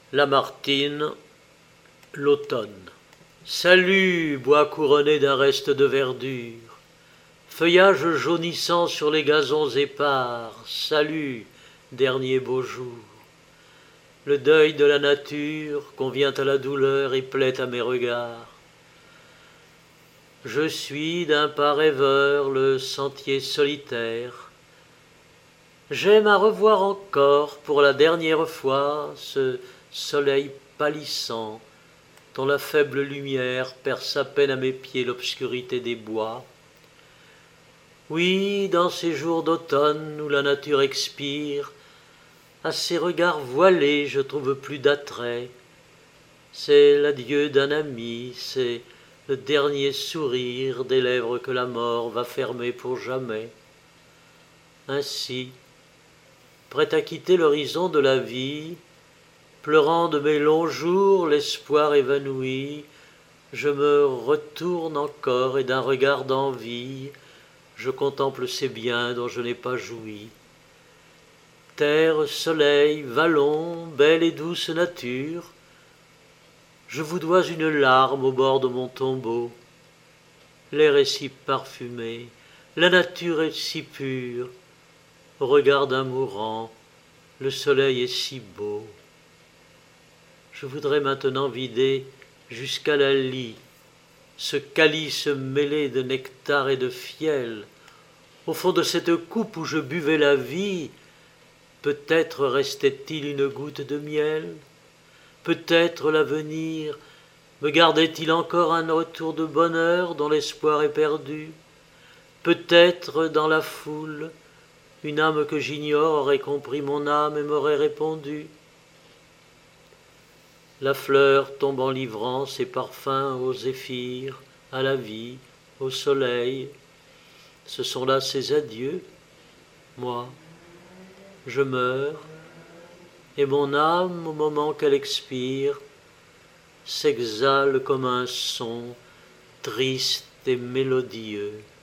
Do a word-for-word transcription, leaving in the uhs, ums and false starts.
Lamartine, l'automne. Salut, bois couronné d'un reste de verdure, feuillage jaunissant sur les gazons épars, salut, dernier beau jour. Le deuil de la nature convient à la douleur et plaît à mes regards. Je suis d'un pas rêveur le sentier solitaire. J'aime à revoir encore pour la dernière fois ce soleil pâlissant dont la faible lumière perce à peine à mes pieds l'obscurité des bois. Oui, dans ces jours d'automne où la nature expire, à ces regards voilés je trouve plus d'attrait. C'est l'adieu d'un ami, c'est le dernier sourire des lèvres que la mort va fermer pour jamais. Ainsi, prêt à quitter l'horizon de la vie, pleurant de mes longs jours l'espoir évanoui, je me retourne encore et d'un regard d'envie, je contemple ces biens dont je n'ai pas joui. Terre, soleil, vallon, belle et douce nature, je vous dois une larme au bord de mon tombeau. L'air est si parfumé, la nature est si pure, au regard d'un mourant, le soleil est si beau. Je voudrais maintenant vider jusqu'à la lie ce calice mêlé de nectar et de fiel. Au fond de cette coupe où je buvais la vie, peut-être restait-il une goutte de miel. Peut-être l'avenir me gardait-il encore un retour de bonheur dont l'espoir est perdu. Peut-être dans la foule, une âme que j'ignore aurait compris mon âme et m'aurait répondu. La fleur tombe en livrant ses parfums au zéphyr, à la vie, au soleil. Ce sont là ses adieux. Moi, je meurs, et mon âme, au moment qu'elle expire, s'exhale comme un son triste et mélodieux.